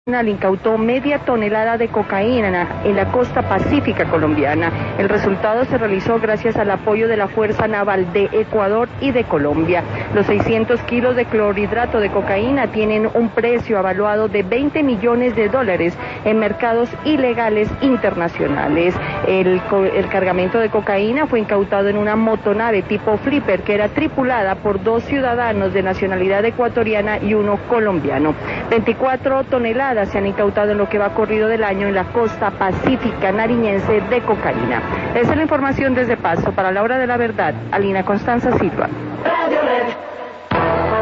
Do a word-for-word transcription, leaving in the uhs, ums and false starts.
Incautó media tonelada de cocaína en la costa pacífica colombiana. El resultado se realizó gracias al apoyo de la Fuerza Naval de Ecuador y de Colombia. Los seiscientos kilos de clorhidrato de cocaína tienen un precio avaluado de veinte millones de dólares en mercados ilegales internacionales. El, el cargamento de cocaína fue incautado en una motonave tipo flipper que era tripulada por dos ciudadanos de nacionalidad ecuatoriana y uno colombiano. veinticuatro toneladas se han incautado en lo que va corrido del año en la costa pacífica nariñense de cocaína. Esa es la información desde Pasto. Para la hora de la verdad, Alina Constanza Silva. Radio Red.